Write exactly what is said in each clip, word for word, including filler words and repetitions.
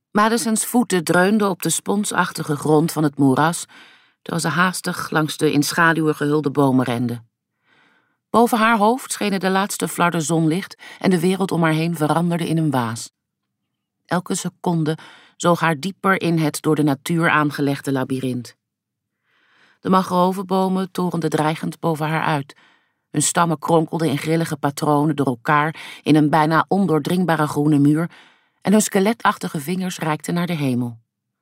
Madisons voeten dreunden op de sponsachtige grond van het moeras, terwijl ze haastig langs de in schaduwen gehulde bomen rende. Boven haar hoofd schenen de laatste flarden zonlicht en de wereld om haar heen veranderde in een waas. Elke seconde zoog haar dieper in het door de natuur aangelegde labyrint. De mangrovenbomen torenden dreigend boven haar uit. Hun stammen kronkelden in grillige patronen door elkaar in een bijna ondoordringbare groene muur en hun skeletachtige vingers reikten naar de hemel.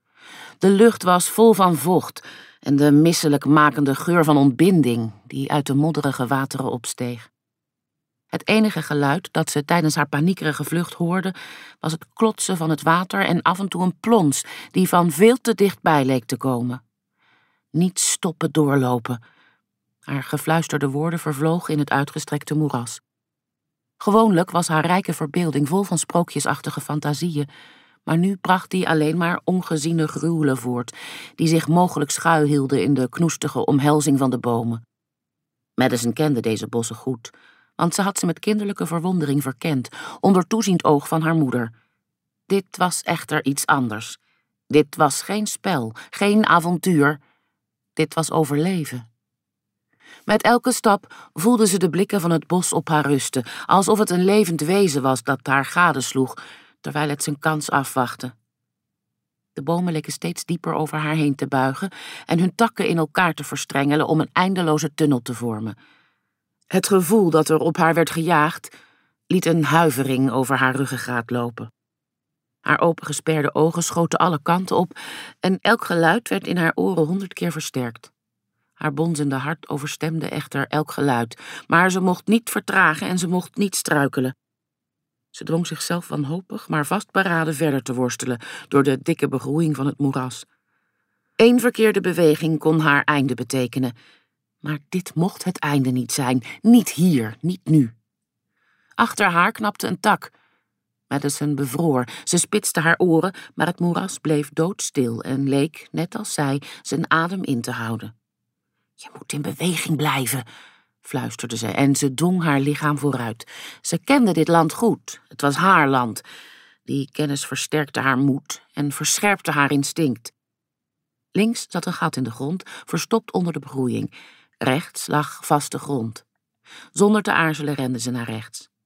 De lucht was vol van vocht en de misselijk makende geur van ontbinding die uit de modderige wateren opsteeg. Het enige geluid dat ze tijdens haar paniekerige vlucht hoorde was het klotsen van het water en af en toe een plons die van veel te dichtbij leek te komen. Niet stoppen doorlopen. Haar gefluisterde woorden vervlogen in het uitgestrekte moeras. Gewoonlijk was haar rijke verbeelding vol van sprookjesachtige fantasieën, maar nu bracht die alleen maar ongeziene gruwelen voort, die zich mogelijk schuilhielden in de knoestige omhelzing van de bomen. Madison kende deze bossen goed, want ze had ze met kinderlijke verwondering verkend, onder toeziend oog van haar moeder. Dit was echter iets anders. Dit was geen spel, geen avontuur. Dit was overleven. Met elke stap voelde ze de blikken van het bos op haar rusten, alsof het een levend wezen was dat haar gadesloeg, terwijl het zijn kans afwachtte. De bomen leken steeds dieper over haar heen te buigen en hun takken in elkaar te verstrengelen om een eindeloze tunnel te vormen. Het gevoel dat er op haar werd gejaagd, liet een huivering over haar ruggengraat lopen. Haar opengesperde ogen schoten alle kanten op en elk geluid werd in haar oren honderd keer versterkt. Haar bonzende hart overstemde echter elk geluid, maar ze mocht niet vertragen en ze mocht niet struikelen. Ze dwong zichzelf wanhopig, maar vastberaden verder te worstelen door de dikke begroeiing van het moeras. Eén verkeerde beweging kon haar einde betekenen, maar dit mocht het einde niet zijn, niet hier, niet nu. Achter haar knapte een tak. Madison bevroor, ze spitste haar oren, maar het moeras bleef doodstil en leek, net als zij, zijn adem in te houden. Je moet in beweging blijven, fluisterde ze en ze dwong haar lichaam vooruit. Ze kende dit land goed, het was haar land. Die kennis versterkte haar moed en verscherpte haar instinct. Links zat een gat in de grond, verstopt onder de begroeiing. Rechts lag vaste grond. Zonder te aarzelen rende ze naar rechts.